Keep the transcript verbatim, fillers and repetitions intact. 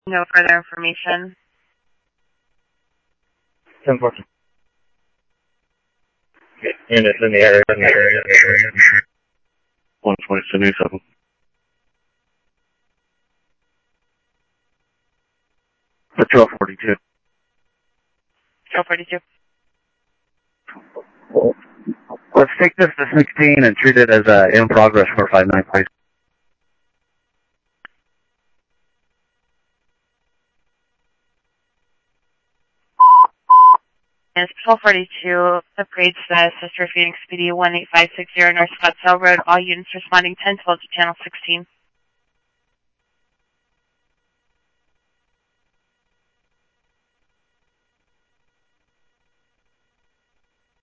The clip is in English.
No further information. ten fourteen. Units in the area, in the area, in the area. one twenty seventy-seven. Patrol forty-two. Patrol forty-two. Let's take this to sixteen and treat it as uh, in progress for five nine, please. Yes, Patrol forty-two, upgrade status, Sister Phoenix P D one eight five six zero North Scottsdale Road. All units responding ten twelve to channel sixteen.